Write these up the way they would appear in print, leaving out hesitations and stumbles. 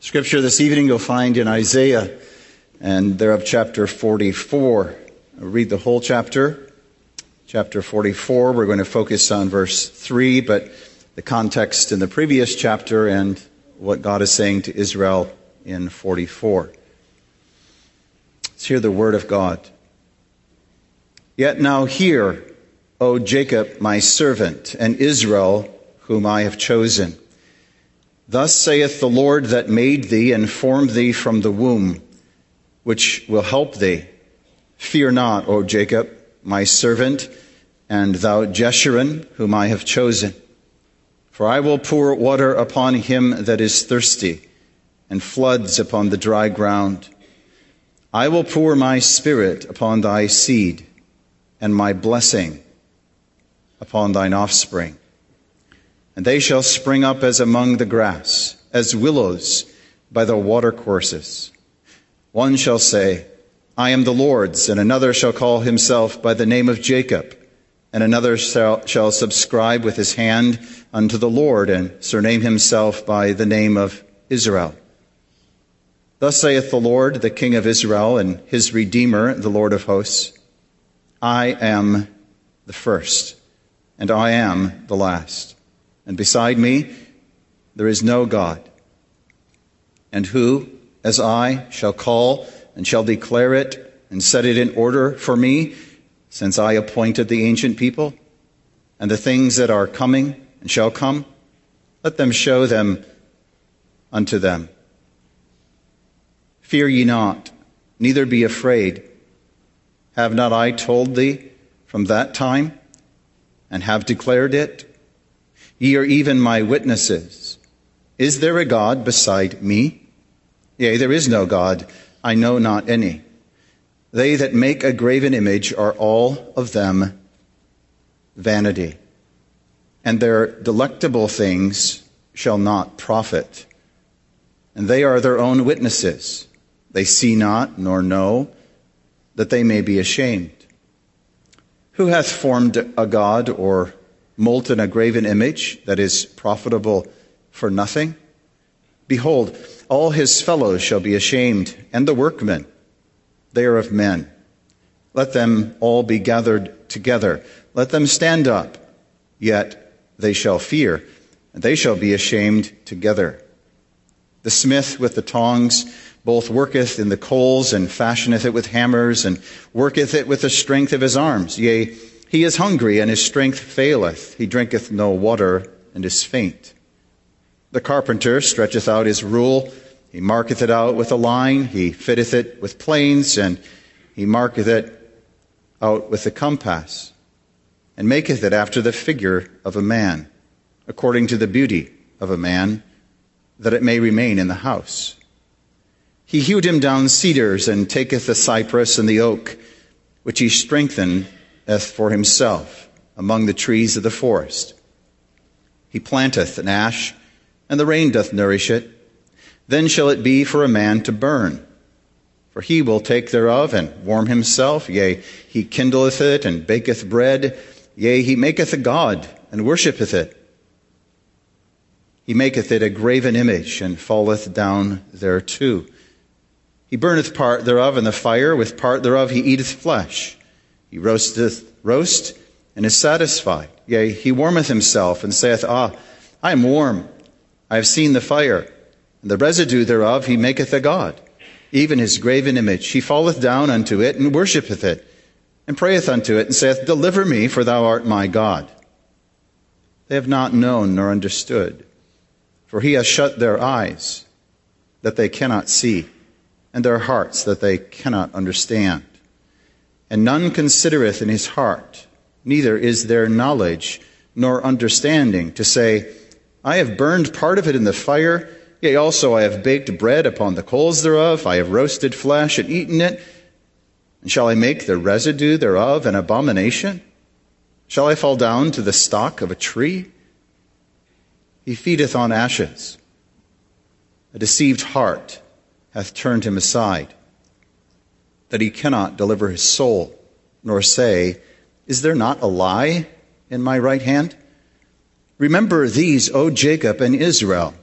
Scripture this evening you'll find in Isaiah and thereof chapter 44. I'll read the whole chapter. Chapter 44, we're going to focus on verse 3, but the context in the previous chapter and what God is saying to Israel in 44. Let's hear the word of God. Yet now hear, O Jacob, my servant, and Israel, whom I have chosen. Thus saith the Lord that made thee and formed thee from the womb, which will help thee. Fear not, O Jacob, my servant, and thou Jeshurun, whom I have chosen. For I will pour water upon him that is thirsty, and floods upon the dry ground. I will pour my spirit upon thy seed, and my blessing upon thine offspring. And they shall spring up as among the grass, as willows by the watercourses. One shall say, I am the Lord's, and another shall call himself by the name of Jacob, and another shall subscribe with his hand unto the Lord, and surname himself by the name of Israel. Thus saith the Lord, the King of Israel, and his Redeemer, the Lord of hosts, I am the first, and I am the last. And beside me there is no God. And who, as I, shall call and shall declare it and set it in order for me, since I appointed the ancient people and the things that are coming and shall come? Let them show them unto them. Fear ye not, neither be afraid. Have not I told thee from that time, and have declared it? Ye are even my witnesses. Is there a God beside me? Yea, there is no God, I know not any. They that make a graven image are all of them vanity, and their delectable things shall not profit. And they are their own witnesses. They see not nor know, that they may be ashamed. Who hath formed a god or molten a graven image that is profitable for nothing? Behold, all his fellows shall be ashamed, and the workmen, they are of men. Let them all be gathered together. Let them stand up, yet they shall fear, and they shall be ashamed together. The smith with the tongs both worketh in the coals, and fashioneth it with hammers, and worketh it with the strength of his arms. Yea, he is hungry, and his strength faileth. He drinketh no water, and is faint. The carpenter stretcheth out his rule. He marketh it out with a line. He fitteth it with planes, and he marketh it out with the compass, and maketh it after the figure of a man, according to the beauty of a man, that it may remain in the house. He hewed him down cedars, and taketh the cypress and the oak, which he strengtheneth for himself among the trees of the forest. He planteth an ash, and the rain doth nourish it. Then shall it be for a man to burn. For he will take thereof, and warm himself. Yea, he kindleth it, and baketh bread. Yea, he maketh a god, and worshippeth it. He maketh it a graven image, and falleth down thereto. He burneth part thereof in the fire, with part thereof he eateth flesh. He roasteth roast, and is satisfied. Yea, he warmeth himself, and saith, I am warm. I have seen the fire. And the residue thereof he maketh a god, even his graven image. He falleth down unto it, and worshippeth it, and prayeth unto it, and saith, Deliver me, for thou art my God. They have not known nor understood, for he hath shut their eyes, that they cannot see, and their hearts, that they cannot understand. And none considereth in his heart, neither is there knowledge nor understanding, to say, I have burned part of it in the fire, yea, also I have baked bread upon the coals thereof, I have roasted flesh and eaten it. And shall I make the residue thereof an abomination? Shall I fall down to the stock of a tree? He feedeth on ashes. A deceived heart hath turned him aside, that he cannot deliver his soul, nor say, Is there not a lie in my right hand? Remember these, O Jacob and Israel,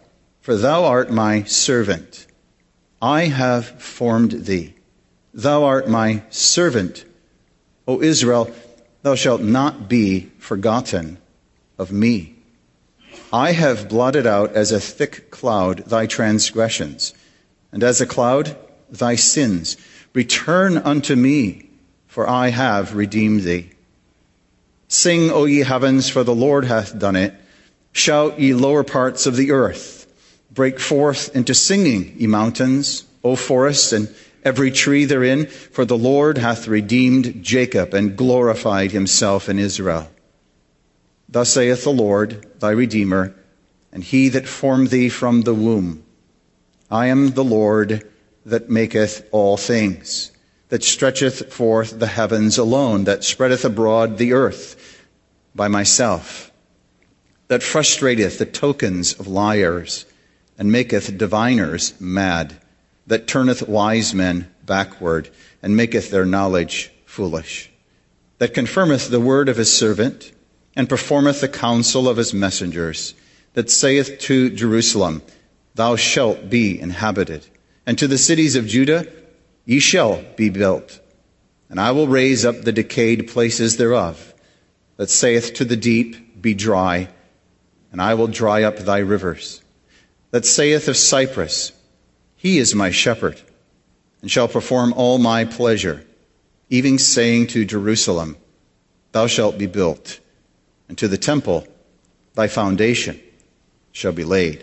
for thou art my servant. I have formed thee. Thou art my servant. O Israel, thou shalt not be forgotten of me. I have blotted out as a thick cloud thy transgressions, and as a cloud thy sins. Return unto me, for I have redeemed thee. Sing, O ye heavens, for the Lord hath done it. Shout, ye lower parts of the earth. Break forth into singing, ye mountains, O forests, and every tree therein, for the Lord hath redeemed Jacob and glorified himself in Israel. Thus saith the Lord, thy Redeemer, and he that formed thee from the womb. I am the Lord that maketh all things, that stretcheth forth the heavens alone, that spreadeth abroad the earth by myself, that frustrateth the tokens of liars, and maketh diviners mad, that turneth wise men backward, and maketh their knowledge foolish, that confirmeth the word of his servant, and performeth the counsel of his messengers, that saith to Jerusalem, thou shalt be inhabited, and to the cities of Judah, ye shall be built. And I will raise up the decayed places thereof, that saith to the deep, be dry, and I will dry up thy rivers. That saith of Cyprus, he is my shepherd, and shall perform all my pleasure, even saying to Jerusalem, thou shalt be built, and to the temple thy foundation shall be laid.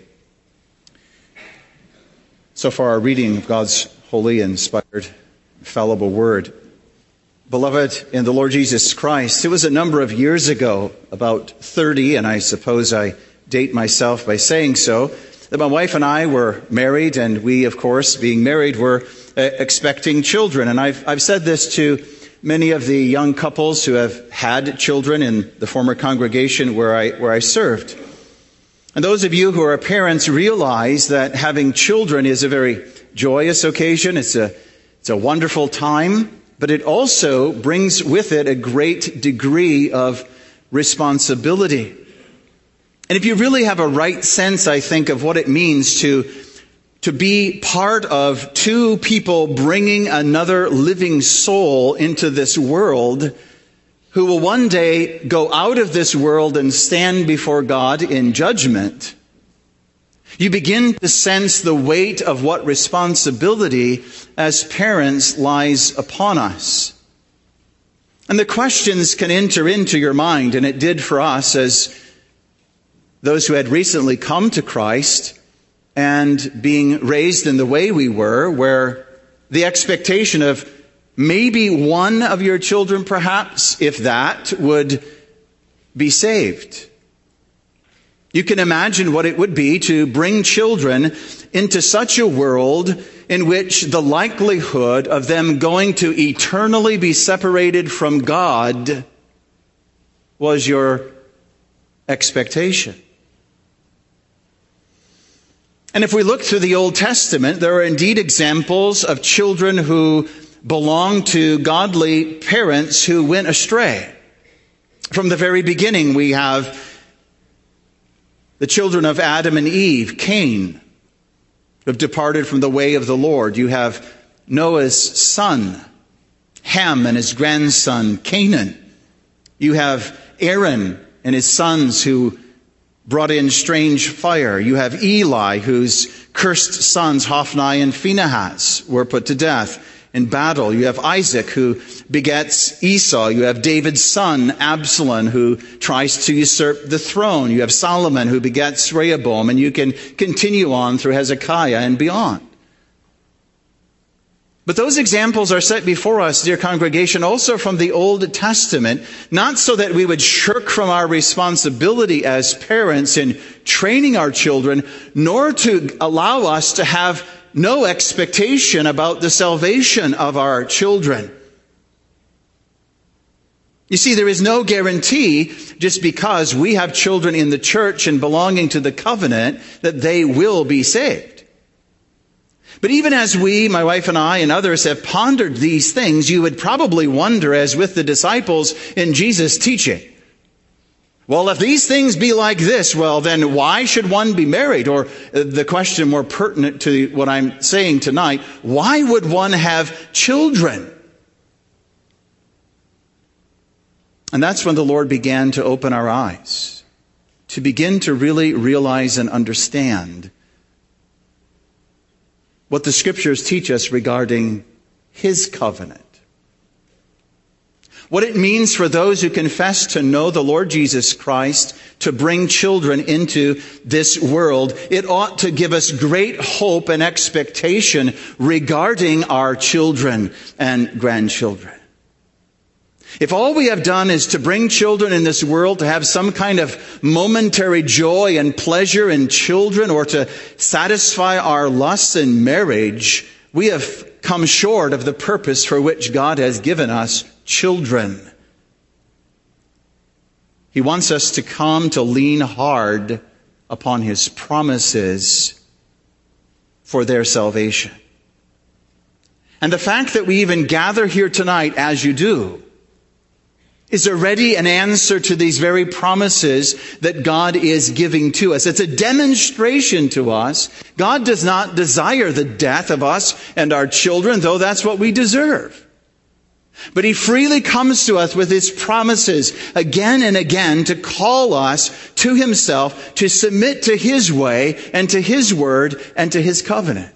So far, our reading of God's holy, inspired, infallible word. Beloved in the Lord Jesus Christ, it was a number of years ago, about 30, and I suppose I date myself by saying so, that my wife and I were married, and we, of course, being married, were expecting children. And I've said this to many of the young couples who have had children in the former congregation where I served. And those of you who are parents realize that having children is a very joyous occasion. It's a wonderful time, but it also brings with it a great degree of responsibility. And if you really have a right sense, I think, of what it means to be part of two people bringing another living soul into this world, who will one day go out of this world and stand before God in judgment, you begin to sense the weight of what responsibility as parents lies upon us. And the questions can enter into your mind, and it did for us as those who had recently come to Christ and being raised in the way we were, where the expectation of maybe one of your children, perhaps, if that, would be saved. You can imagine what it would be to bring children into such a world in which the likelihood of them going to eternally be separated from God was your expectation. And if we look through the Old Testament, there are indeed examples of children who belong to godly parents who went astray. From the very beginning, we have the children of Adam and Eve, Cain, who have departed from the way of the Lord. You have Noah's son, Ham, and his grandson, Canaan. You have Aaron and his sons who brought in strange fire. You have Eli, whose cursed sons, Hophni and Phinehas, were put to death in battle. You have Isaac, who begets Esau. You have David's son, Absalom, who tries to usurp the throne. You have Solomon, who begets Rehoboam. And you can continue on through Hezekiah and beyond. But those examples are set before us, dear congregation, also from the Old Testament, not so that we would shirk from our responsibility as parents in training our children, nor to allow us to have no expectation about the salvation of our children. You see, there is no guarantee just because we have children in the church and belonging to the covenant that they will be saved. But even as we, my wife and I, and others have pondered these things, you would probably wonder, as with the disciples in Jesus' teaching, Well, if these things be like this, well, then why should one be married? Or the question more pertinent to what I'm saying tonight, why would one have children? And that's when the Lord began to open our eyes, to begin to really realize and understand what the Scriptures teach us regarding His covenant. What it means for those who confess to know the Lord Jesus Christ to bring children into this world. It ought to give us great hope and expectation regarding our children and grandchildren. If all we have done is to bring children in this world to have some kind of momentary joy and pleasure in children, or to satisfy our lusts in marriage, we have come short of the purpose for which God has given us children. He wants us to come to lean hard upon His promises for their salvation. And the fact that we even gather here tonight as you do is already an answer to these very promises that God is giving to us. It's a demonstration to us. God does not desire the death of us and our children, though that's what we deserve. But He freely comes to us with His promises again and again to call us to Himself, to submit to His way and to His word and to His covenant.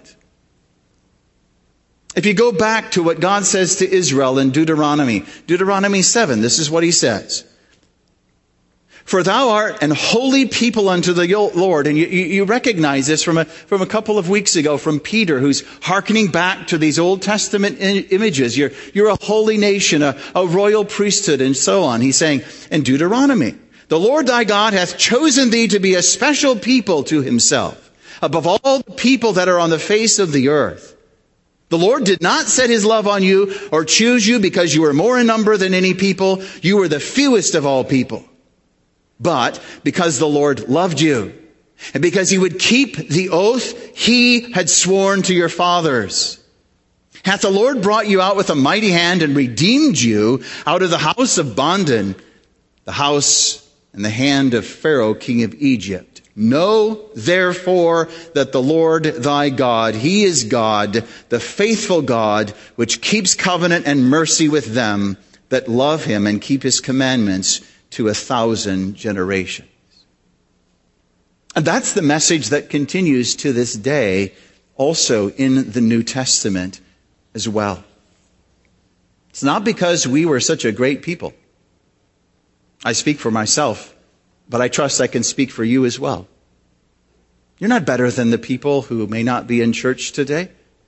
If you go back to what God says to Israel in Deuteronomy 7, this is what He says. For thou art an holy people unto the Lord. And you recognize this from a couple of weeks ago from Peter, who's hearkening back to these Old Testament images. You're a holy nation, a royal priesthood, and so on. He's saying in Deuteronomy, the Lord thy God hath chosen thee to be a special people to Himself, above all the people that are on the face of the earth. The Lord did not set His love on you or choose you because you were more in number than any people. You were the fewest of all people. But because the Lord loved you, and because He would keep the oath He had sworn to your fathers, hath the Lord brought you out with a mighty hand and redeemed you out of the house of bondage, the house and the hand of Pharaoh, king of Egypt. Know therefore that the Lord thy God, He is God, the faithful God, which keeps covenant and mercy with them that love Him and keep His commandments to 1,000 generations. And that's the message that continues to this day, also in the New Testament as well. It's not because we were such a great people. I speak for myself, but I trust I can speak for you as well. You're not better than the people who may not be in church today.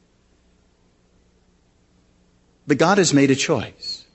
But God has made a choice.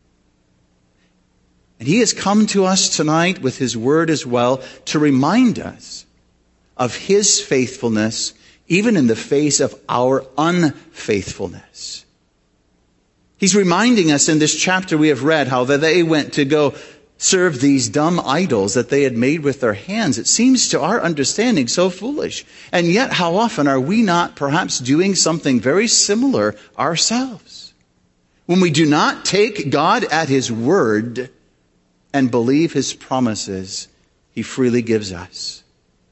And He has come to us tonight with His word as well to remind us of His faithfulness, even in the face of our unfaithfulness. He's reminding us in this chapter we have read how that they went to go serve these dumb idols that they had made with their hands. It seems to our understanding so foolish. And yet how often are we not perhaps doing something very similar ourselves? When we do not take God at His word and believe His promises He freely gives us.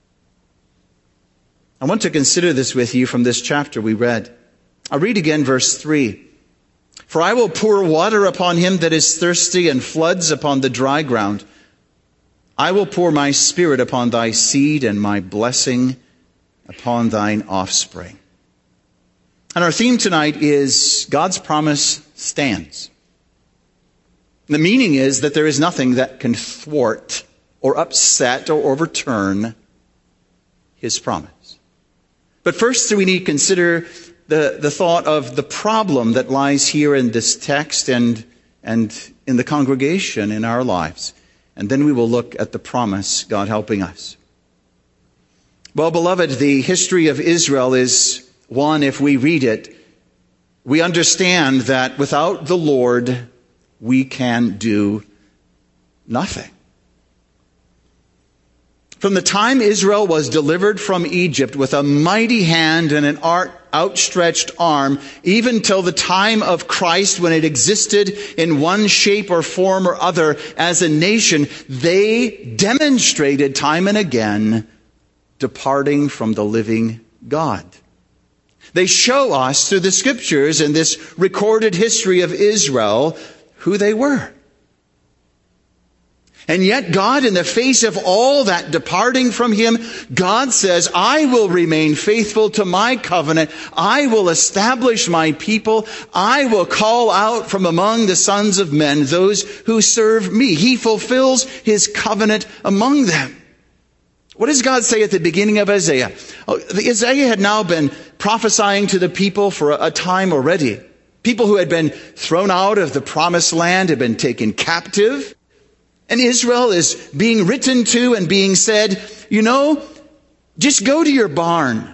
I want to consider this with you from this chapter we read. I'll read again verse 3. For I will pour water upon him that is thirsty, and floods upon the dry ground. I will pour my Spirit upon thy seed, and my blessing upon thine offspring. And our theme tonight is God's promise stands. The meaning is that there is nothing that can thwart or upset or overturn His promise. But first we need to consider the thought of the problem that lies here in this text and in the congregation in our lives. And then we will look at the promise, God helping us. Well, beloved, the history of Israel is one, if we read it, we understand that without the Lord, we can do nothing. From the time Israel was delivered from Egypt with a mighty hand and an outstretched arm, even till the time of Christ, when it existed in one shape or form or other as a nation, they demonstrated time and again departing from the living God. They show us through the scriptures and this recorded history of Israel who they were. And yet God, in the face of all that departing from Him, God says, I will remain faithful to my covenant. I will establish my people. I will call out from among the sons of men those who serve me. He fulfills His covenant among them. What does God say at the beginning of Isaiah? Isaiah had now been prophesying to the people for a time already. People who had been thrown out of the promised land, had been taken captive. And Israel is being written to and being said, just go to your barn.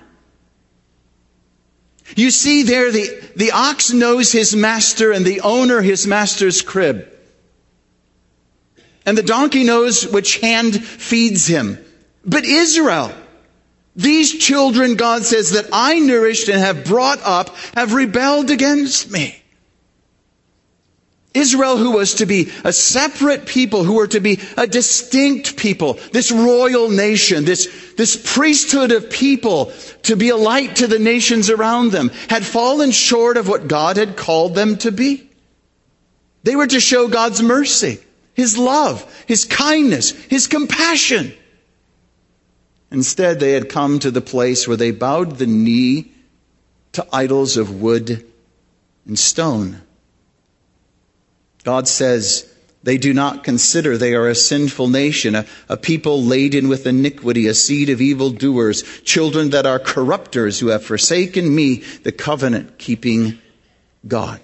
You see there, the ox knows his master and the owner his master's crib. And the donkey knows which hand feeds him. But Israel, these children, God says, that I nourished and have brought up, have rebelled against me. Israel, who was to be a separate people, who were to be a distinct people, this royal nation, this priesthood of people, to be a light to the nations around them, had fallen short of what God had called them to be. They were to show God's mercy, His love, His kindness, His compassion. Instead, they had come to the place where they bowed the knee to idols of wood and stone. God says they do not consider they are a sinful nation, a people laden with iniquity, a seed of evildoers, children that are corrupters who have forsaken me, the covenant-keeping God.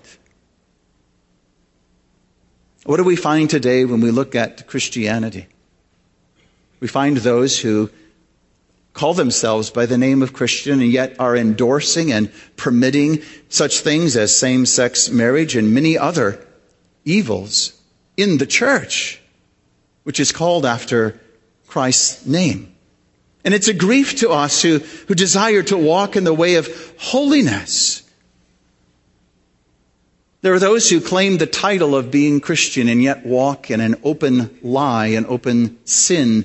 What do we find today when we look at Christianity? We find those who call themselves by the name of Christian and yet are endorsing and permitting such things as same-sex marriage and many other evils in the church, which is called after Christ's name. And it's a grief to us who desire to walk in the way of holiness. There are those who claim the title of being Christian and yet walk in an open lie and open sin.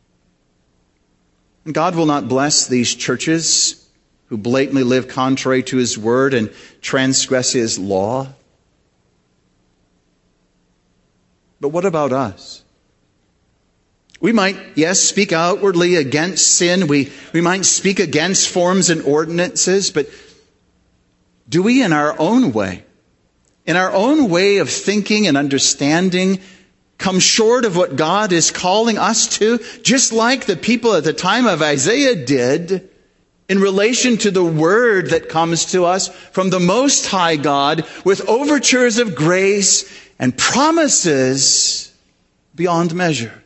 And God will not bless these churches who blatantly live contrary to His word and transgress His law. But what about us? We might, yes, speak outwardly against sin. We might speak against forms and ordinances, but do we in our own way of thinking and understanding, come short of what God is calling us to, just like the people at the time of Isaiah did in relation to the word that comes to us from the Most High God with overtures of grace and promises beyond measure?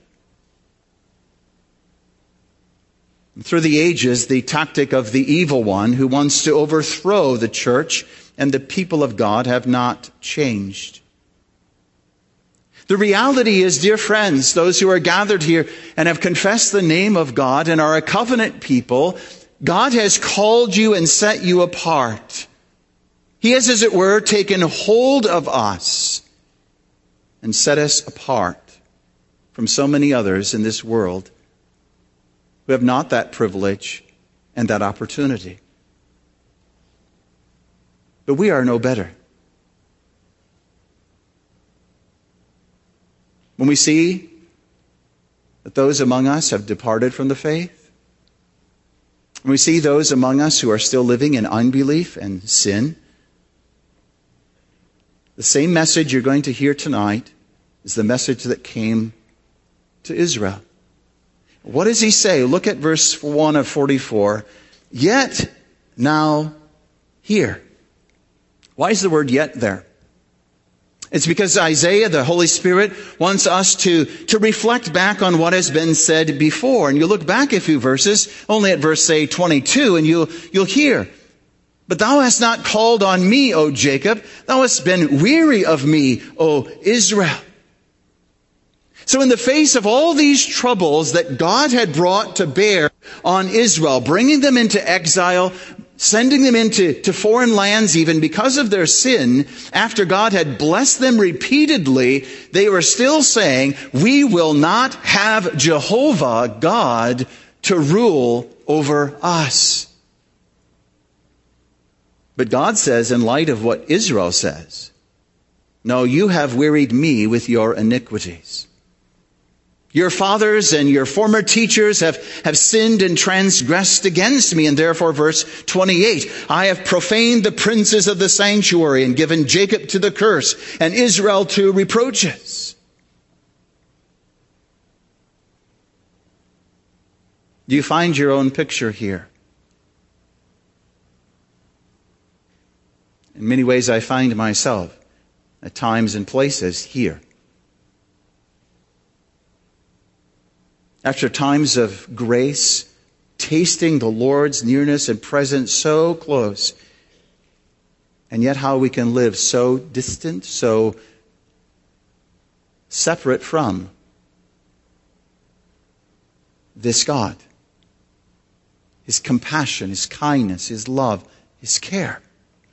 And through the ages, the tactic of the evil one who wants to overthrow the church and the people of God have not changed. The reality is, dear friends, those who are gathered here and have confessed the name of God and are a covenant people, God has called you and set you apart. He has, as it were, taken hold of us and set us apart from so many others in this world who have not that privilege and that opportunity. But we are no better. When we see that those among us have departed from the faith, when we see those among us who are still living in unbelief and sin, the same message you're going to hear tonight is the message that came to Israel. What does he say? Look at verse 1 of 44. Yet now hear. Why is the word yet there? It's because Isaiah, the Holy Spirit, wants us to reflect back on what has been said before. And you look back a few verses, only at verse, say, 22, and you'll hear. But thou hast not called on me, O Jacob. Thou hast been weary of me, O Israel. So in the face of all these troubles that God had brought to bear on Israel, bringing them into exile, sending them into foreign lands even because of their sin. After God had blessed them repeatedly, they were still saying, we will not have Jehovah God to rule over us. But God says, in light of what Israel says, no, you have wearied me with your iniquities. Your fathers and your former teachers have sinned and transgressed against me. And therefore, verse 28, I have profaned the princes of the sanctuary and given Jacob to the curse and Israel to reproaches. Do you find your own picture here? In many ways, I find myself at times and places here. After times of grace, tasting the Lord's nearness and presence so close, and yet how we can live so distant, so separate from this God, His compassion, His kindness, His love, His care.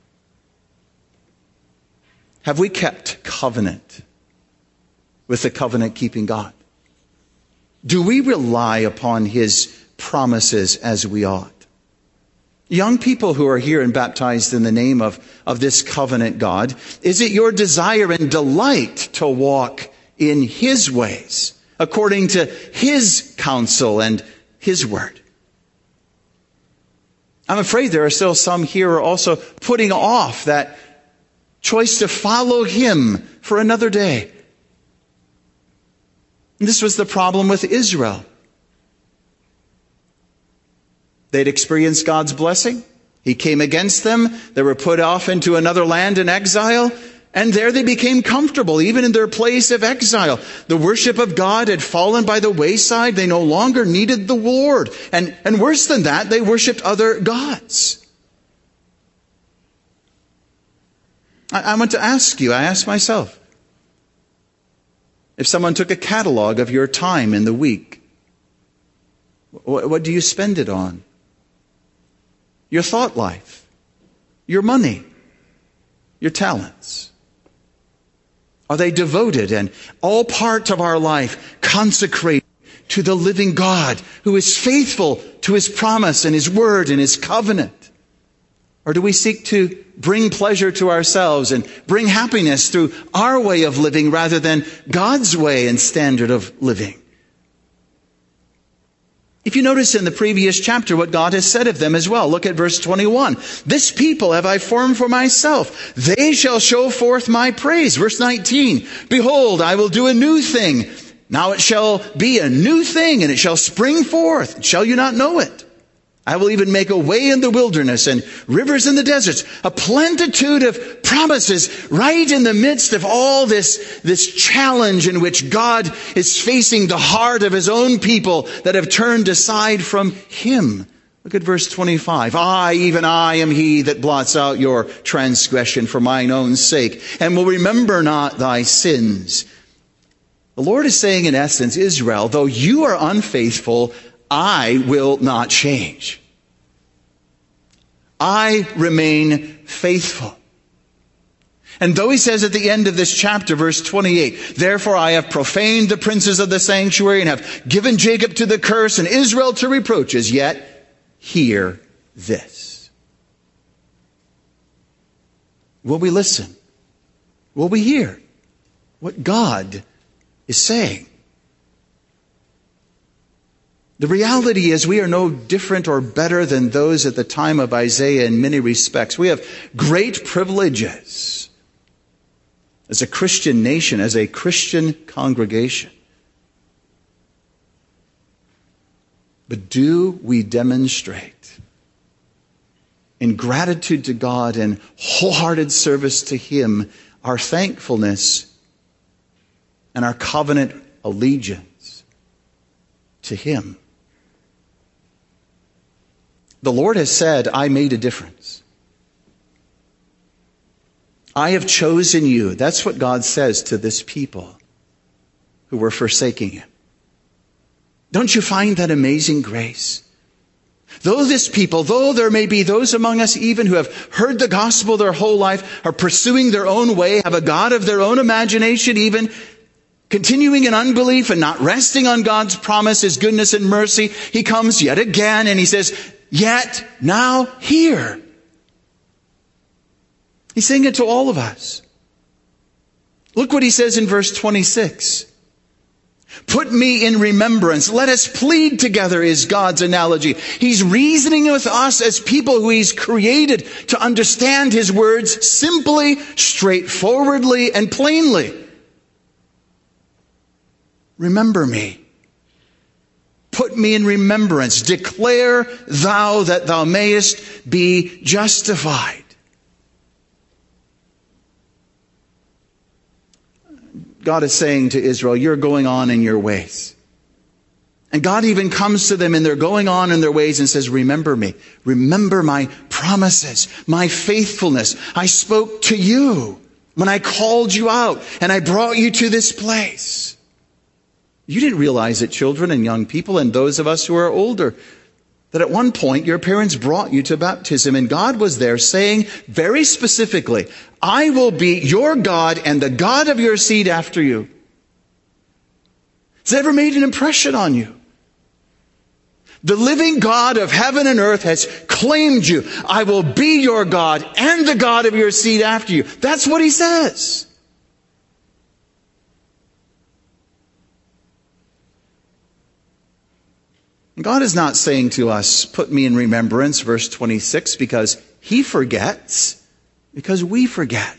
Have we kept covenant with the covenant-keeping God? Do we rely upon His promises as we ought? Young people who are here and baptized in the name of this covenant God, is it your desire and delight to walk in His ways, according to His counsel and His word? I'm afraid there are still some here who are also putting off that choice to follow Him for another day. And this was the problem with Israel. They'd experienced God's blessing. He came against them. They were put off into another land in exile. And there they became comfortable, even in their place of exile. The worship of God had fallen by the wayside. They no longer needed the Lord. And worse than that, they worshiped other gods. I want to ask you, I ask myself, if someone took a catalog of your time in the week, what do you spend it on? Your thought life, your money, your talents. Are they devoted and all part of our life consecrated to the living God who is faithful to His promise and His word and His covenant? Or do we seek to bring pleasure to ourselves and bring happiness through our way of living rather than God's way and standard of living? If you notice in the previous chapter what God has said of them as well, look at verse 21. This people have I formed for myself. They shall show forth my praise. Verse 19. Behold, I will do a new thing. Now it shall be a new thing, and it shall spring forth. Shall you not know it? I will even make a way in the wilderness and rivers in the deserts. A plenitude of promises right in the midst of all this challenge in which God is facing the heart of His own people that have turned aside from Him. Look at verse 25. Even I am He that blots out your transgression for mine own sake, and will remember not thy sins. The Lord is saying in essence, Israel, though you are unfaithful, I will not change. I remain faithful. And though He says at the end of this chapter, verse 28, therefore I have profaned the princes of the sanctuary and have given Jacob to the curse and Israel to reproaches, yet hear this. Will we listen? Will we hear what God is saying? The reality is we are no different or better than those at the time of Isaiah in many respects. We have great privileges as a Christian nation, as a Christian congregation. But do we demonstrate in gratitude to God and wholehearted service to Him our thankfulness and our covenant allegiance to Him? The Lord has said, I made a difference. I have chosen you. That's what God says to this people who were forsaking Him. Don't you find that amazing grace? Though this people, though there may be those among us even who have heard the gospel their whole life, are pursuing their own way, have a God of their own imagination even, continuing in unbelief and not resting on God's promise, His goodness and mercy, He comes yet again and He says, yet now hear. He's saying it to all of us. Look what He says in verse 26. Put me in remembrance. Let us plead together is God's analogy. He's reasoning with us as people who He's created to understand His words simply, straightforwardly, and plainly. Remember me. Put me in remembrance. Declare thou that thou mayest be justified. God is saying to Israel, you're going on in your ways. And God even comes to them and they're going on in their ways and says, remember me. Remember my promises, my faithfulness. I spoke to you when I called you out and I brought you to this place. You didn't realize it, children and young people and those of us who are older, that at one point your parents brought you to baptism and God was there saying very specifically, I will be your God and the God of your seed after you. Has it ever made an impression on you? The living God of heaven and earth has claimed you. I will be your God and the God of your seed after you. That's what He says. God is not saying to us, put me in remembrance, verse 26, because He forgets, because we forget.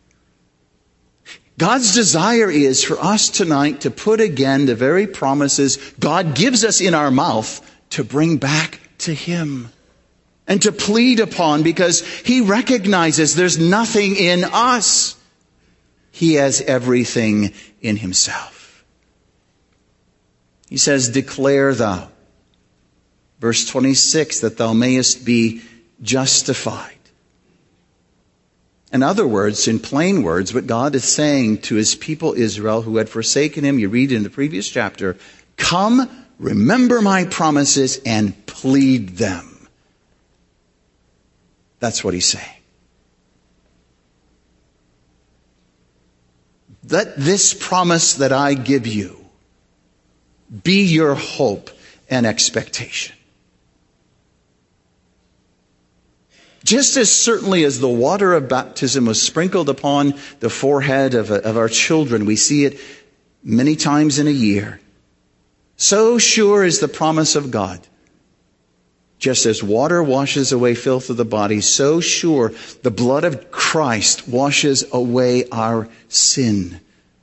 God's desire is for us tonight to put again the very promises God gives us in our mouth to bring back to Him and to plead upon, because He recognizes there's nothing in us. He has everything in Himself. He says, declare thou. Verse 26, that thou mayest be justified. In other words, in plain words, what God is saying to His people Israel who had forsaken Him, you read in the previous chapter, come, remember my promises and plead them. That's what He's saying. Let this promise that I give you be your hope and expectation. Just as certainly as the water of baptism was sprinkled upon the forehead of our children, we see it many times in a year. So sure is the promise of God. Just as water washes away filth of the body, so sure the blood of Christ washes away our sin.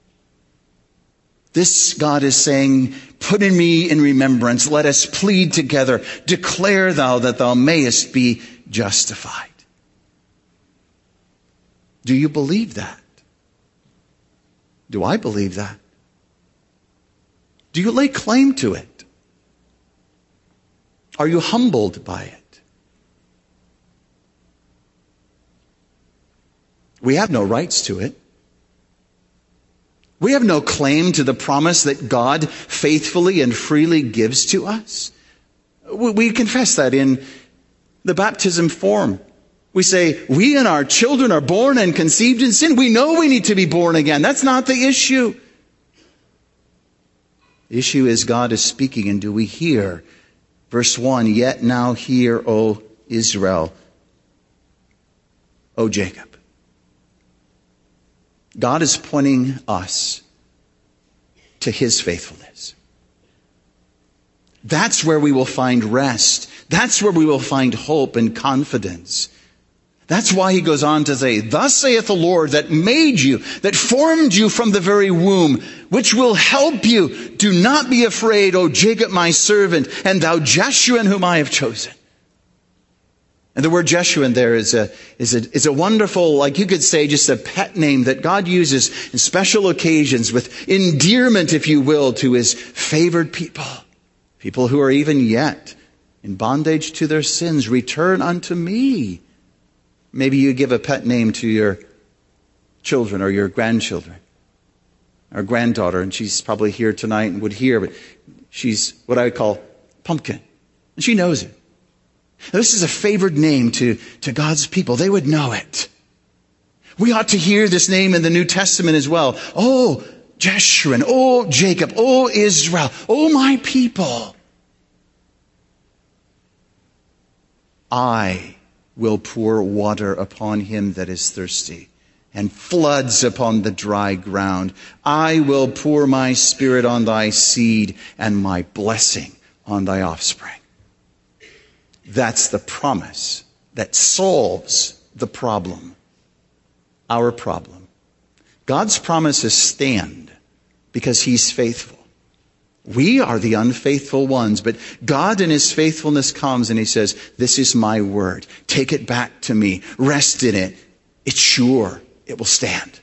This God is saying, put in me in remembrance. Let us plead together. Declare thou that thou mayest be justified. Do you believe that? Do I believe that? Do you lay claim to it? Are you humbled by it? We have no rights to it. We have no claim to the promise that God faithfully and freely gives to us. We confess that in the baptism form. We say, we and our children are born and conceived in sin. We know we need to be born again. That's not the issue. The issue is God is speaking, and do we hear? Verse 1, yet now hear, O Israel, O Jacob. God is pointing us to His faithfulness. That's where we will find rest. That's where we will find hope and confidence. That's why He goes on to say, thus saith the Lord that made you, that formed you from the very womb, which will help you. Do not be afraid, O Jacob my servant, and thou Jeshurun whom I have chosen. And the word Jeshurun there is a wonderful, like you could say, just a pet name that God uses in special occasions with endearment, if you will, to His favored people. People who are even yet in bondage to their sins. Return unto me. Maybe you give a pet name to your children or your grandchildren. Our granddaughter, and she's probably here tonight and would hear, but she's what I would call Pumpkin. And she knows it. This is a favored name to God's people. They would know it. We ought to hear this name in the New Testament as well. Oh, Jeshurun. Oh, Jacob. Oh, Israel. Oh, my people. I will pour water upon him that is thirsty, and floods upon the dry ground. I will pour my Spirit on thy seed, and my blessing on thy offspring. That's the promise that solves the problem. Our problem. God's promises stand because he's faithful. We are the unfaithful ones, but God in his faithfulness comes and he says, this is my word. Take it back to me. Rest in it. It's sure. It will stand.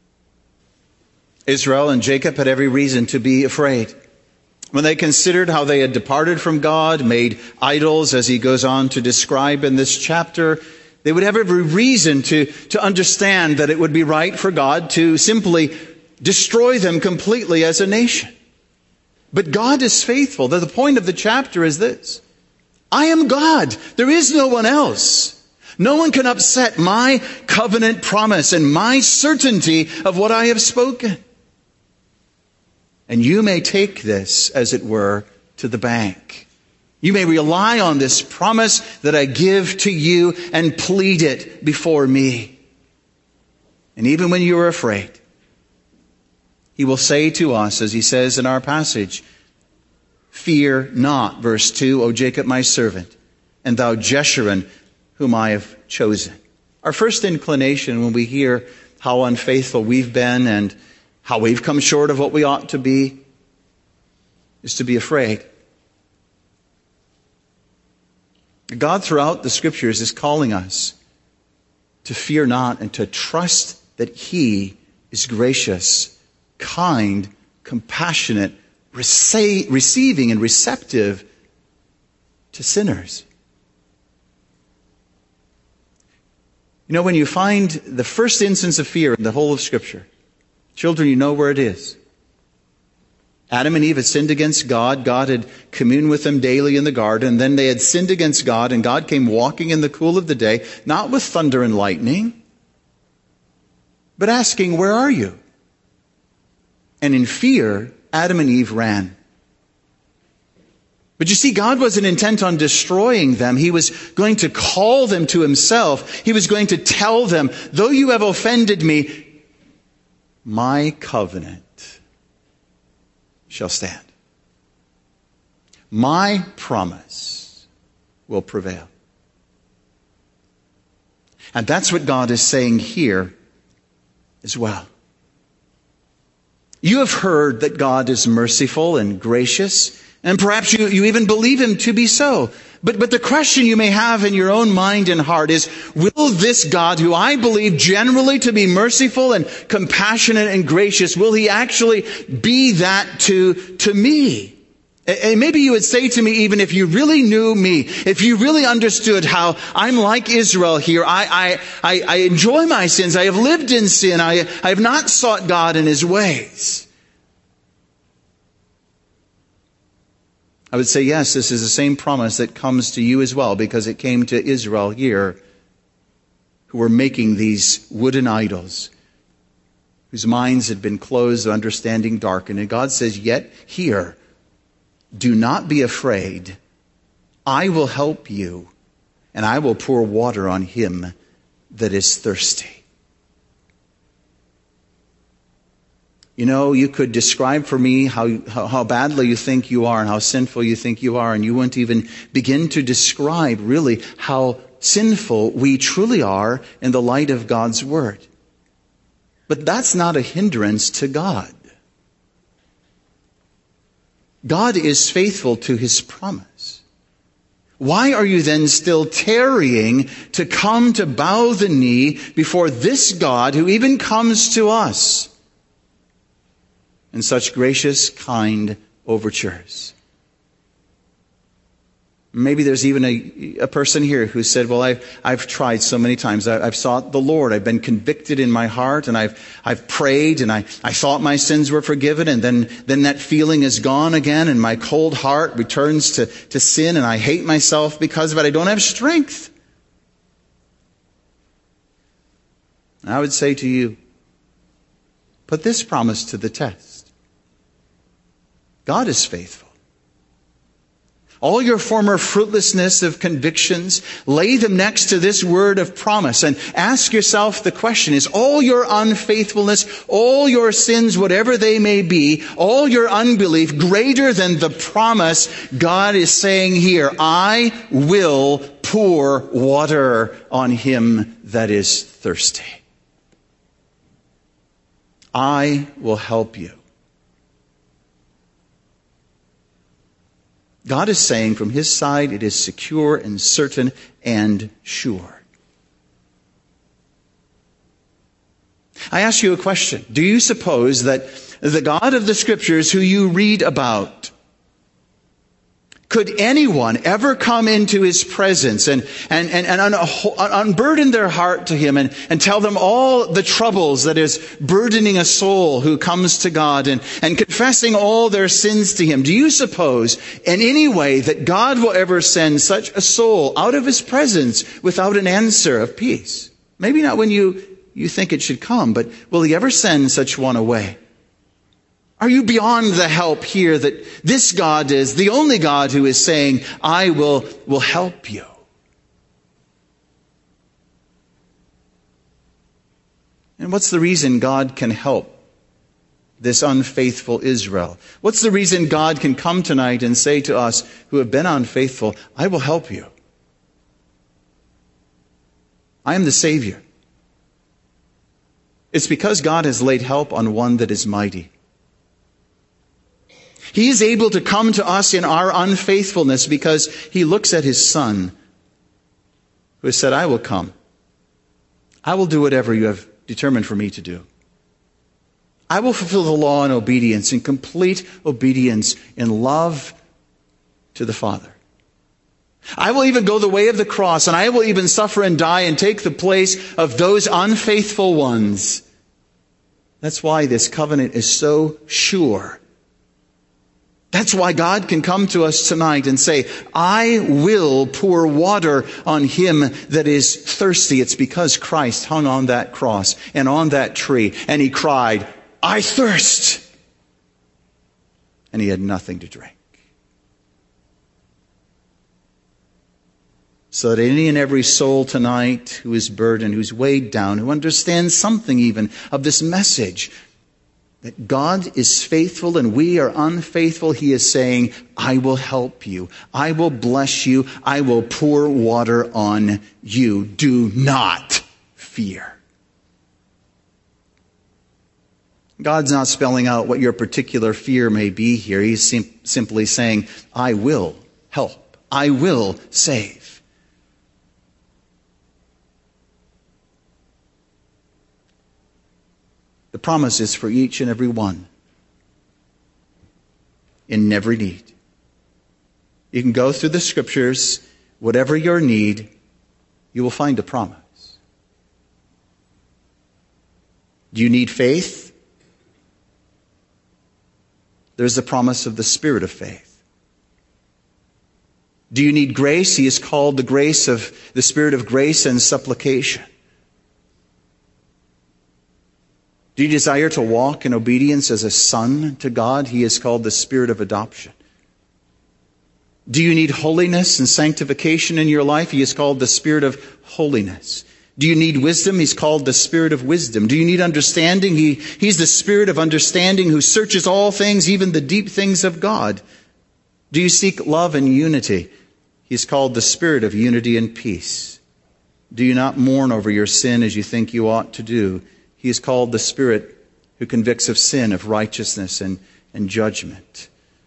Israel and Jacob had every reason to be afraid. When they considered how they had departed from God, made idols, as he goes on to describe in this chapter, they would have every reason to understand that it would be right for God to simply destroy them completely as a nation. But God is faithful. The point of the chapter is this. I am God. There is no one else. No one can upset my covenant promise and my certainty of what I have spoken. And you may take this, as it were, to the bank. You may rely on this promise that I give to you and plead it before me. And even when you are afraid, he will say to us, as he says in our passage, fear not, verse 2, O Jacob my servant, and thou Jeshurun, whom I have chosen. Our first inclination when we hear how unfaithful we've been and how we've come short of what we ought to be is to be afraid. God throughout the Scriptures is calling us to fear not and to trust that he is gracious, kind, compassionate, receiving and receptive to sinners. You know, when you find the first instance of fear in the whole of Scripture, children, you know where it is. Adam and Eve had sinned against God. God had communed with them daily in the garden. Then they had sinned against God, and God came walking in the cool of the day, not with thunder and lightning, but asking, where are you? And in fear, Adam and Eve ran. But you see, God wasn't intent on destroying them. He was going to call them to himself. He was going to tell them, though you have offended me, my covenant shall stand. My promise will prevail. And that's what God is saying here as well. You have heard that God is merciful and gracious, and perhaps you even believe him to be so. But the question you may have in your own mind and heart is, will this God, who I believe generally to be merciful and compassionate and gracious, will he actually be that to me? And maybe you would say to me, even if you really knew me, if you really understood how I'm like Israel here, I enjoy my sins, I have lived in sin, I have not sought God in his ways. I would say, yes, this is the same promise that comes to you as well, because it came to Israel here, who were making these wooden idols, whose minds had been closed, their understanding darkened. And God says, yet here, do not be afraid. I will help you, and I will pour water on him that is thirsty. You know, you could describe for me how badly you think you are and how sinful you think you are, and you wouldn't even begin to describe really how sinful we truly are in the light of God's word. But that's not a hindrance to God. God is faithful to his promise. Why are you then still tarrying to come to bow the knee before this God who even comes to us in such gracious, kind overtures? Maybe there's even a person here who said, well, I've tried so many times. I've sought the Lord. I've been convicted in my heart, and I've prayed, and I thought my sins were forgiven, and then that feeling is gone again, and my cold heart returns to sin, and I hate myself because of it. I don't have strength. I would say to you, put this promise to the test. God is faithful. All your former fruitlessness of convictions, lay them next to this word of promise and ask yourself the question, is all your unfaithfulness, all your sins, whatever they may be, all your unbelief greater than the promise God is saying here, I will pour water on him that is thirsty. I will help you. God is saying from his side it is secure and certain and sure. I ask you a question. Do you suppose that the God of the Scriptures who you read about, could anyone ever come into his presence and unburden their heart to him and tell them all the troubles that is burdening a soul who comes to God and confessing all their sins to him? Do you suppose in any way that God will ever send such a soul out of his presence without an answer of peace? Maybe not when you think it should come, but will he ever send such one away? Are you beyond the help here that this God is the only God who is saying, I will help you? And what's the reason God can help this unfaithful Israel? What's the reason God can come tonight and say to us who have been unfaithful, I will help you. I am the Savior. It's because God has laid help on one that is mighty. He is able to come to us in our unfaithfulness because he looks at his Son who has said, I will come. I will do whatever you have determined for me to do. I will fulfill the law in obedience, in complete obedience, in love to the Father. I will even go the way of the cross, and I will even suffer and die and take the place of those unfaithful ones. That's why this covenant is so sure. That's why God can come to us tonight and say, I will pour water on him that is thirsty. It's because Christ hung on that cross and on that tree, and he cried, I thirst. And he had nothing to drink. So that any and every soul tonight who is burdened, who's weighed down, who understands something even of this message, that God is faithful and we are unfaithful, he is saying, I will help you. I will bless you. I will pour water on you. Do not fear. God's not spelling out what your particular fear may be here. He's simply saying, I will help. I will save. The promise is for each and every one in every need. You can go through the Scriptures, whatever your need, you will find a promise. Do you need faith? There's the promise of the Spirit of faith. Do you need grace? He is called the grace of the Spirit of grace and supplication. Do you desire to walk in obedience as a son to God? He is called the Spirit of adoption. Do you need holiness and sanctification in your life? He is called the Spirit of holiness. Do you need wisdom? He's called the Spirit of wisdom. Do you need understanding? He's the Spirit of understanding who searches all things, even the deep things of God. Do you seek love and unity? He's called the Spirit of unity and peace. Do you not mourn over your sin as you think you ought to do? He is called the Spirit who convicts of sin, of righteousness, and judgment.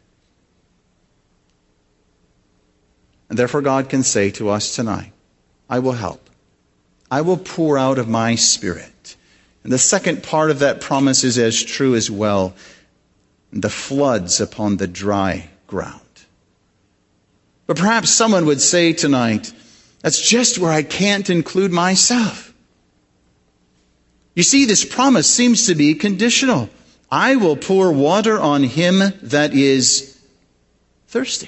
And therefore God can say to us tonight, I will help. I will pour out of my Spirit. And the second part of that promise is as true as well. The floods upon the dry ground. But perhaps someone would say tonight, that's just where I can't include myself. You see, this promise seems to be conditional. I will pour water on him that is thirsty.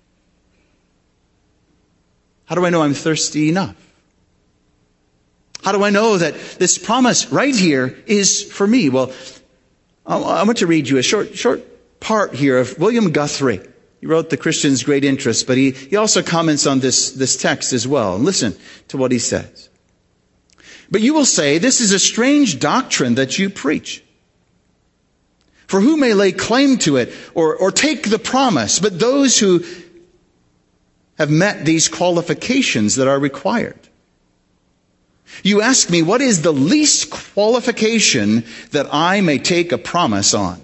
How do I know I'm thirsty enough? How do I know that this promise right here is for me? Well, I want to read you a short part here of William Guthrie. He wrote The Christian's Great Interest, but he also comments on this text as well. And listen to what he says. But you will say, this is a strange doctrine that you preach. For who may lay claim to it or take the promise, but those who have met these qualifications that are required? You ask me, what is the least qualification that I may take a promise on?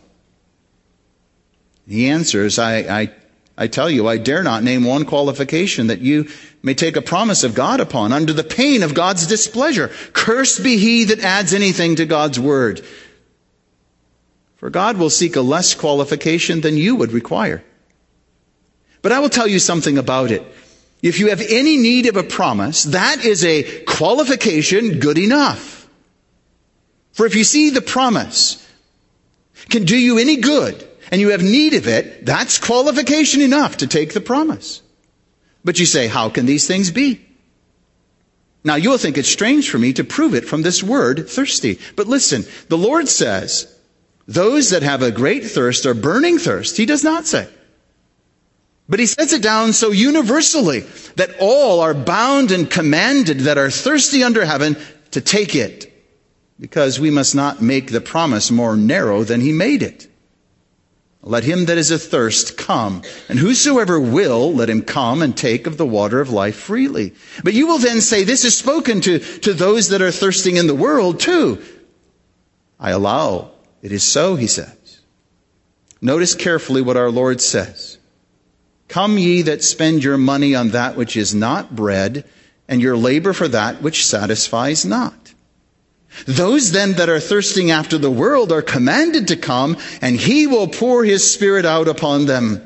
He answers, I tell you, I dare not name one qualification that you may take a promise of God upon under the pain of God's displeasure. Cursed be he that adds anything to God's word. For God will seek a less qualification than you would require. But I will tell you something about it. If you have any need of a promise, that is a qualification good enough. For if you see the promise can do you any good, and you have need of it, that's qualification enough to take the promise. But you say, how can these things be? Now you'll think it's strange for me to prove it from this word, thirsty. But listen, the Lord says, those that have a great thirst or burning thirst, he does not say. But he sets it down so universally that all are bound and commanded that are thirsty under heaven to take it, because we must not make the promise more narrow than he made it. Let him that is athirst come, and whosoever will, let him come and take of the water of life freely. But you will then say, this is spoken to those that are thirsting in the world too. I allow it is so, he says. Notice carefully what our Lord says. Come ye that spend your money on that which is not bread, and your labor for that which satisfies not. Those then that are thirsting after the world are commanded to come, and he will pour his Spirit out upon them.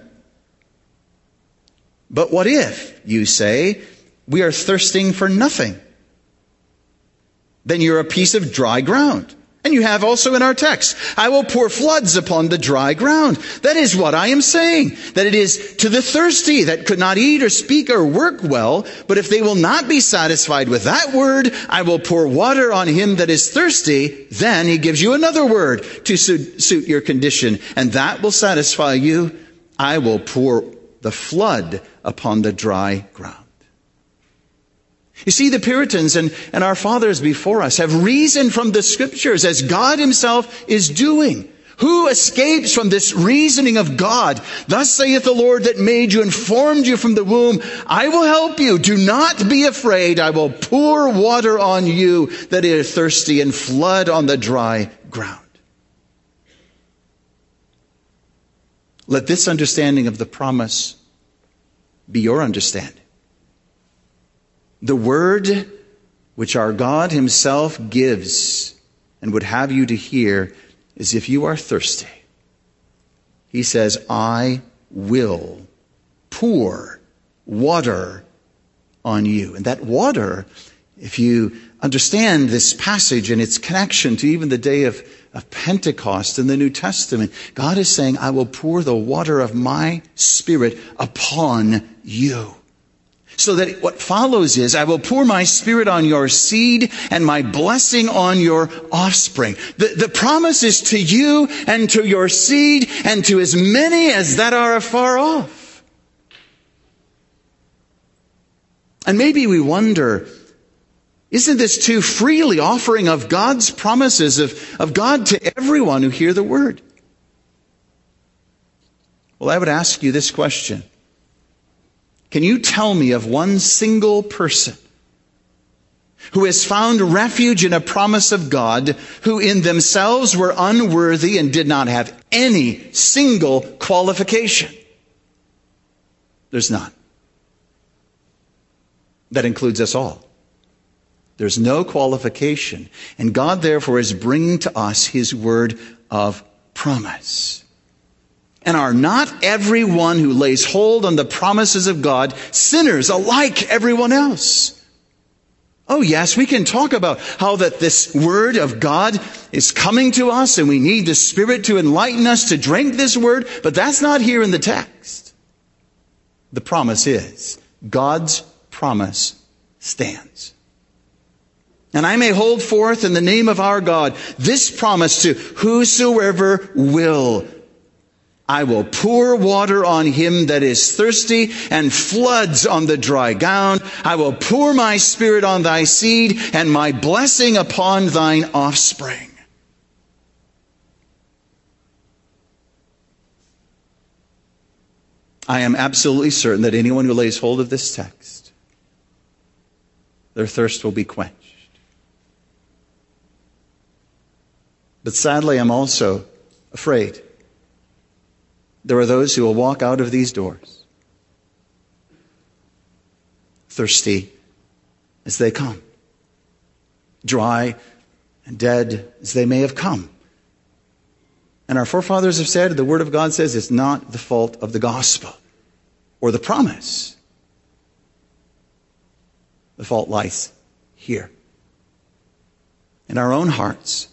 But what if, you say, we are thirsting for nothing? Then you're a piece of dry ground. And you have also in our text, I will pour floods upon the dry ground. That is what I am saying. That it is to the thirsty that could not eat or speak or work well. But if they will not be satisfied with that word, I will pour water on him that is thirsty. Then he gives you another word to suit your condition. And that will satisfy you. I will pour the flood upon the dry ground. You see, the Puritans and our fathers before us have reasoned from the Scriptures as God himself is doing. Who escapes from this reasoning of God? Thus saith the Lord that made you and formed you from the womb. I will help you. Do not be afraid. I will pour water on you that are thirsty and flood on the dry ground. Let this understanding of the promise be your understanding. The word which our God himself gives and would have you to hear is if you are thirsty. He says, I will pour water on you. And that water, if you understand this passage and its connection to even the day of Pentecost in the New Testament, God is saying, I will pour the water of my Spirit upon you. So that what follows is, I will pour my Spirit on your seed and my blessing on your offspring. The promise is to you and to your seed and to as many as that are afar off. And maybe we wonder, isn't this too freely offering of God's promises of God to everyone who hear the word? Well, I would ask you this question. Can you tell me of one single person who has found refuge in a promise of God, who in themselves were unworthy and did not have any single qualification? There's none. That includes us all. There's no qualification. And God, therefore, is bringing to us his word of promise. And are not everyone who lays hold on the promises of God sinners alike everyone else? Oh yes, we can talk about how that this word of God is coming to us and we need the Spirit to enlighten us to drink this word, but that's not here in the text. The promise is, God's promise stands. And I may hold forth in the name of our God this promise to whosoever will. I will pour water on him that is thirsty and floods on the dry ground. I will pour my Spirit on thy seed and my blessing upon thine offspring. I am absolutely certain that anyone who lays hold of this text, their thirst will be quenched. But sadly, I'm also afraid there are those who will walk out of these doors thirsty as they come, dry and dead as they may have come. And our forefathers have said, the Word of God says, it's not the fault of the gospel or the promise. The fault lies here, in our own hearts.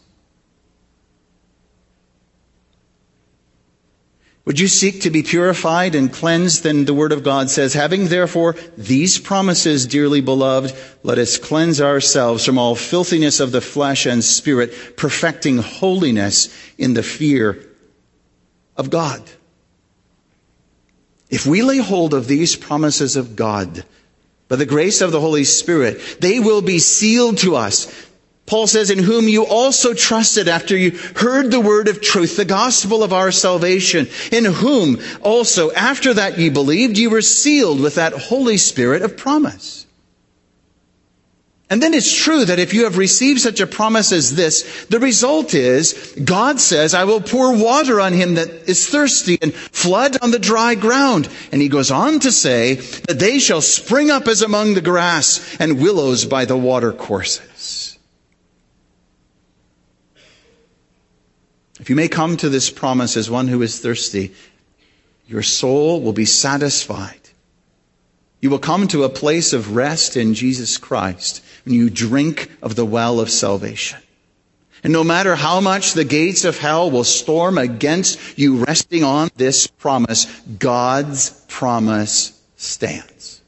Would you seek to be purified and cleansed? Then the Word of God says, having therefore these promises, dearly beloved, let us cleanse ourselves from all filthiness of the flesh and spirit, perfecting holiness in the fear of God. If we lay hold of these promises of God, by the grace of the Holy Spirit, they will be sealed to us. Paul says, in whom you also trusted after you heard the word of truth, the gospel of our salvation, in whom also after that ye believed, you were sealed with that Holy Spirit of promise. And then it's true that if you have received such a promise as this, the result is, God says, I will pour water on him that is thirsty and flood on the dry ground. And he goes on to say that they shall spring up as among the grass and willows by the water courses. If you may come to this promise as one who is thirsty, your soul will be satisfied. You will come to a place of rest in Jesus Christ when you drink of the well of salvation. And no matter how much the gates of hell will storm against you resting on this promise, God's promise stands.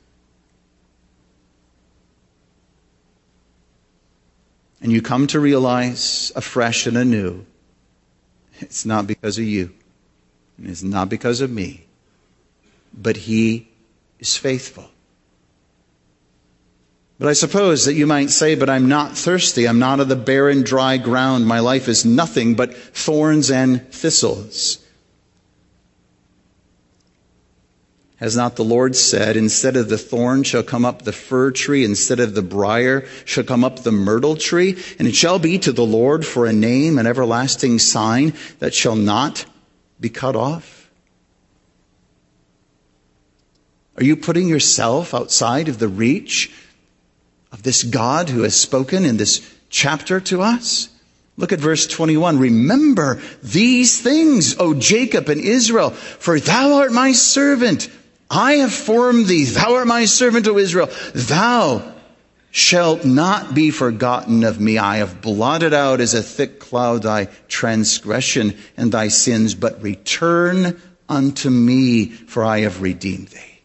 And you come to realize afresh and anew, it's not because of you, and it's not because of me, but he is faithful. But I suppose that you might say, but I'm not thirsty. I'm not of the barren, dry ground. My life is nothing but thorns and thistles. Has not the Lord said, instead of the thorn shall come up the fir tree, instead of the briar shall come up the myrtle tree, and it shall be to the Lord for a name, an everlasting sign that shall not be cut off? Are you putting yourself outside of the reach of this God who has spoken in this chapter to us? Look at verse 21. Remember these things, O Jacob and Israel, for thou art my servant. I have formed thee. Thou art my servant, O Israel. Thou shalt not be forgotten of me. I have blotted out as a thick cloud thy transgression and thy sins, but return unto me, for I have redeemed thee.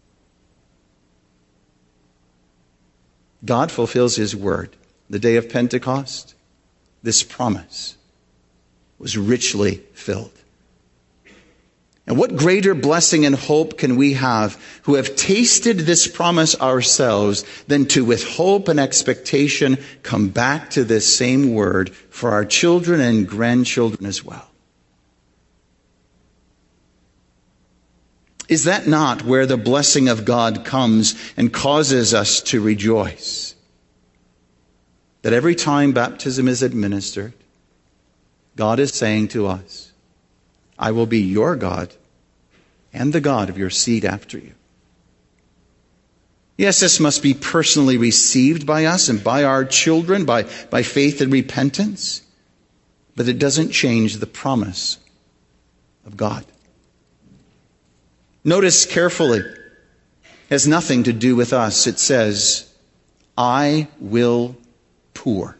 God fulfills his word. The day of Pentecost, this promise was richly filled. And what greater blessing and hope can we have who have tasted this promise ourselves than to, with hope and expectation, come back to this same word for our children and grandchildren as well? Is that not where the blessing of God comes and causes us to rejoice? That every time baptism is administered, God is saying to us, I will be your God and the God of your seed after you. Yes, this must be personally received by us and by our children, by faith and repentance. But it doesn't change the promise of God. Notice carefully. It has nothing to do with us. It says, I will pour.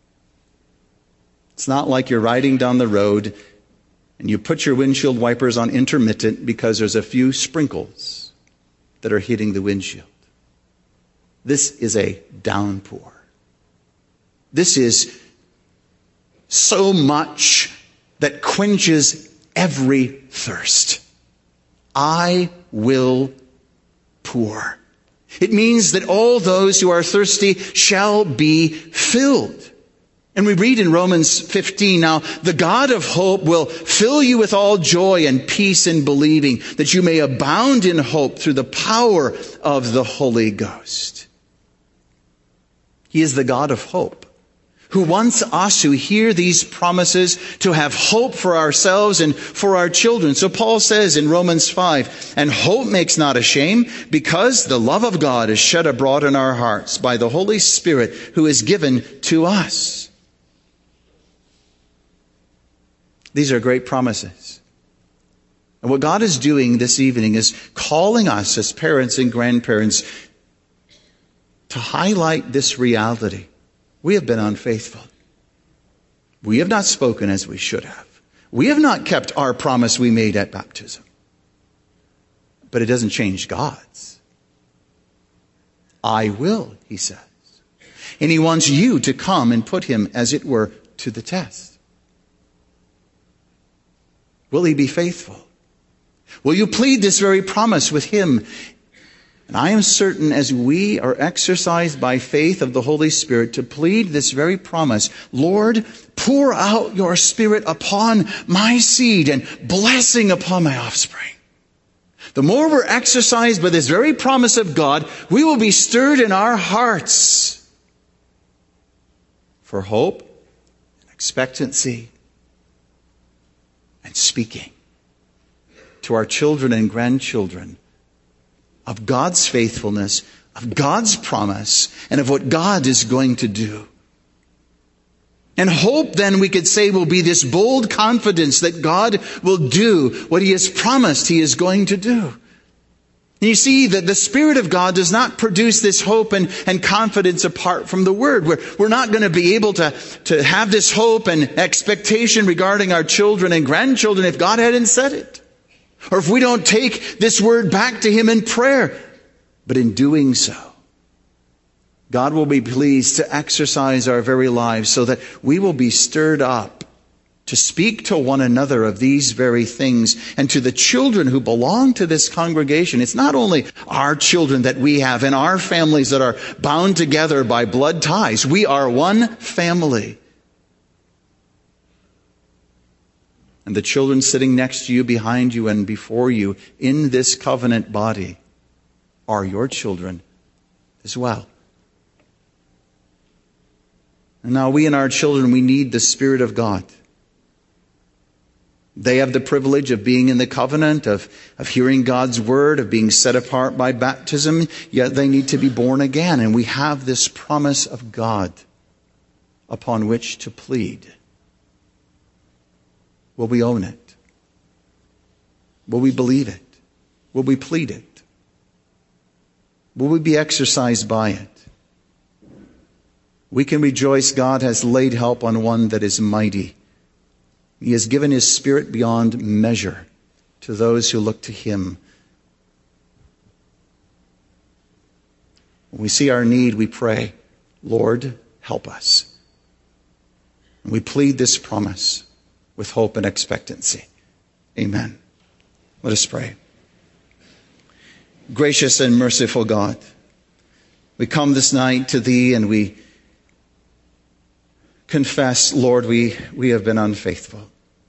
It's not like you're riding down the road and you put your windshield wipers on intermittent because there's a few sprinkles that are hitting the windshield. This is a downpour. This is so much that quenches every thirst. I will pour. It means that all those who are thirsty shall be filled. And we read in Romans 15, now the God of hope will fill you with all joy and peace in believing, that you may abound in hope through the power of the Holy Ghost. He is the God of hope, who wants us who hear these promises to have hope for ourselves and for our children. So Paul says in Romans 5, and hope makes not ashamed, because the love of God is shed abroad in our hearts by the Holy Spirit who is given to us. These are great promises. And what God is doing this evening is calling us as parents and grandparents to highlight this reality. We have been unfaithful. We have not spoken as we should have. We have not kept our promise we made at baptism. But it doesn't change God's. I will, he says. And he wants you to come and put him, as it were, to the test. Will he be faithful? Will you plead this very promise with him? And I am certain, as we are exercised by faith of the Holy Spirit to plead this very promise, Lord, pour out your Spirit upon my seed and blessing upon my offspring. The more we're exercised by this very promise of God, we will be stirred in our hearts for hope and expectancy and speaking to our children and grandchildren of God's faithfulness, of God's promise, and of what God is going to do. And hope, then, we could say, will be this bold confidence that God will do what he has promised he is going to do. And you see that the Spirit of God does not produce this hope and confidence apart from the Word. We're not going to be able to have this hope and expectation regarding our children and grandchildren if God hadn't said it. Or if we don't take this word back to him in prayer. But in doing so, God will be pleased to exercise our very lives so that we will be stirred up to speak to one another of these very things. And to the children who belong to this congregation, it's not only our children that we have and our families that are bound together by blood ties. We are one family. And the children sitting next to you, behind you, and before you in this covenant body are your children as well. And now we and our children, we need the Spirit of God. They have the privilege of being in the covenant, of hearing God's word, of being set apart by baptism, yet they need to be born again. And we have this promise of God upon which to plead. Will we own it? Will we believe it? Will we plead it? Will we be exercised by it? We can rejoice God has laid help on one that is mighty. He has given his Spirit beyond measure to those who look to him. When we see our need, we pray, Lord, help us. And we plead this promise with hope and expectancy. Amen. Let us pray. Gracious and merciful God, we come this night to thee and we confess, Lord, we have been unfaithful.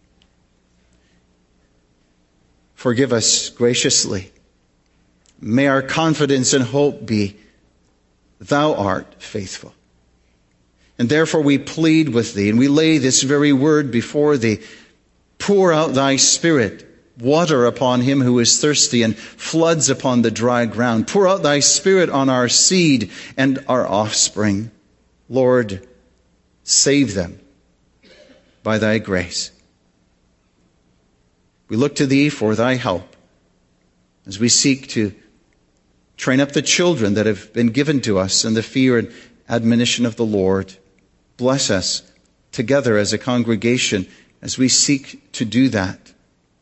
Forgive us graciously. May our confidence and hope be, thou art faithful. And therefore we plead with thee, and we lay this very word before thee. Pour out thy Spirit, water upon him who is thirsty, and floods upon the dry ground. Pour out thy Spirit on our seed and our offspring. Lord, save them by thy grace. We look to thee for thy help. as we seek to train up the children that have been given to us in the fear and admonition of the Lord. Bless us together as a congregation as we seek to do that.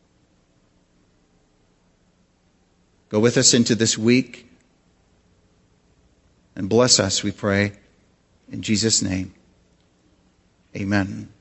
Go with us into this week and bless us, we pray, in Jesus' name. Amen.